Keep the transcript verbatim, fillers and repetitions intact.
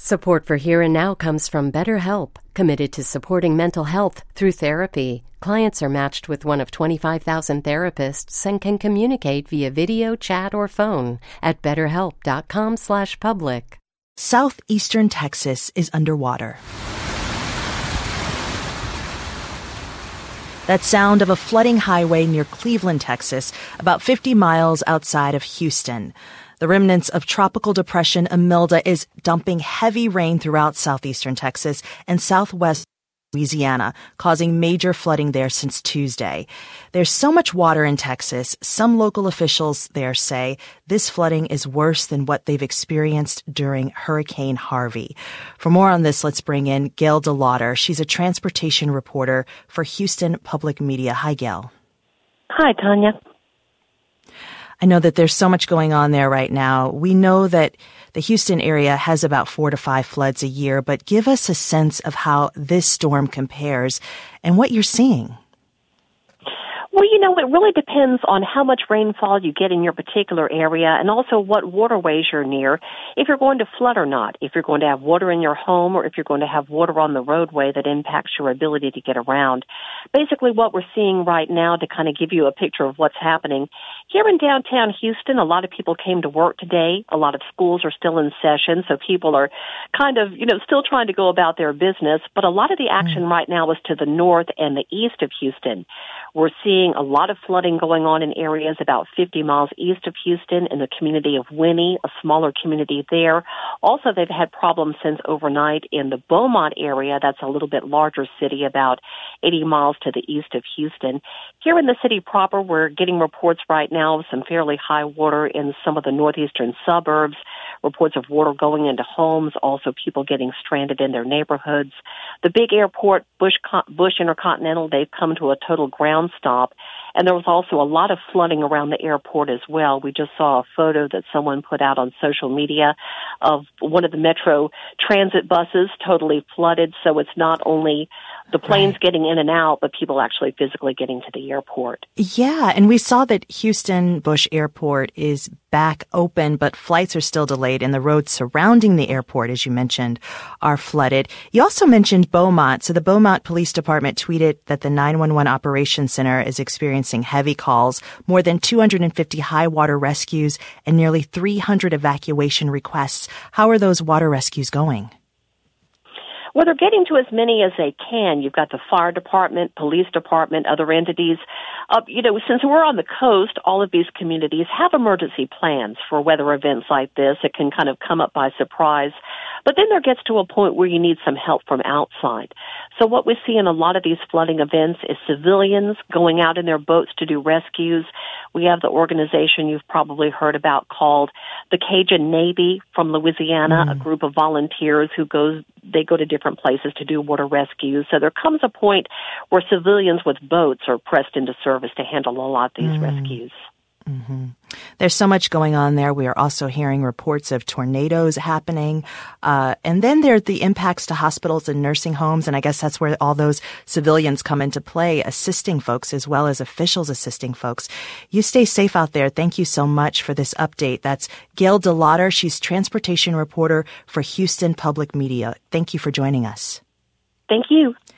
Support for Here and Now comes from BetterHelp, committed to supporting mental health through therapy. Clients are matched with one of twenty-five thousand therapists and can communicate via video, chat, or phone at betterhelp.com slash public. Southeastern Texas is underwater. That sound of a flooding highway near Cleveland, Texas, about fifty miles outside of Houston. The remnants of Tropical Depression Imelda is dumping heavy rain throughout southeastern Texas and southwest Louisiana, causing major flooding there since Tuesday. There's so much water in Texas, some local officials there say this flooding is worse than what they've experienced during Hurricane Harvey. For more on this, let's bring in Gail DeLauder. She's a transportation reporter for Houston Public Media. Hi, Gail. Hi, Tanya. I know that there's so much going on there right now. We know that the Houston area has about four to five floods a year, but give us a sense of how this storm compares and what you're seeing. Well, you know, it really depends on how much rainfall you get in your particular area and also what waterways you're near, if you're going to flood or not, if you're going to have water in your home or if you're going to have water on the roadway that impacts your ability to get around. Basically, what we're seeing right now, to kind of give you a picture of what's happening, here in downtown Houston, a lot of people came to work today. A lot of schools are still in session, so people are kind of, you know, still trying to go about their business. But a lot of the action mm. right now is to the north and the east of Houston. We're seeing a lot of flooding going on in areas about fifty miles east of Houston in the community of Winnie, a smaller community there. Also, they've had problems since overnight in the Beaumont area. That's a little bit larger city, about eighty miles to the east of Houston. Here in the city proper, we're getting reports right now of some fairly high water in some of the northeastern suburbs, reports of water going into homes, also people getting stranded in their neighborhoods. The big airport, Bush, Bush Intercontinental, they've come to a total ground stop. And there was also a lot of flooding around the airport as well. We just saw a photo that someone put out on social media of one of the Metro transit buses totally flooded. So it's not only the planes right. getting in and out, but people actually physically getting to the airport. Yeah, and we saw that Houston Bush Airport is back open, but flights are still delayed, and the roads surrounding the airport, as you mentioned, are flooded. You also mentioned Beaumont. So the Beaumont Police Department tweeted that the nine one one Operations Center is experiencing heavy calls, more than two hundred fifty high water rescues, and nearly three hundred evacuation requests. How are those water rescues going? Well, they're getting to as many as they can. You've got the fire department, police department, other entities. Uh, you know, since we're on the coast, all of these communities have emergency plans for weather events like this. It can kind of come up by surprise. But then there gets to a point where you need some help from outside. So what we see in a lot of these flooding events is civilians going out in their boats to do rescues. We have the organization you've probably heard about called the Cajun Navy from Louisiana, mm. a group of volunteers who goes, they go to different places to do water rescues. So there comes a point where civilians with boats are pressed into service to handle a lot of these mm. rescues. Mm-hmm. There's so much going on there. We are also hearing reports of tornadoes happening. Uh, and then there are the impacts to hospitals and nursing homes. And I guess that's where all those civilians come into play, assisting folks as well as officials assisting folks. You stay safe out there. Thank you so much for this update. That's Gail DeLauder. She's transportation reporter for Houston Public Media. Thank you for joining us. Thank you.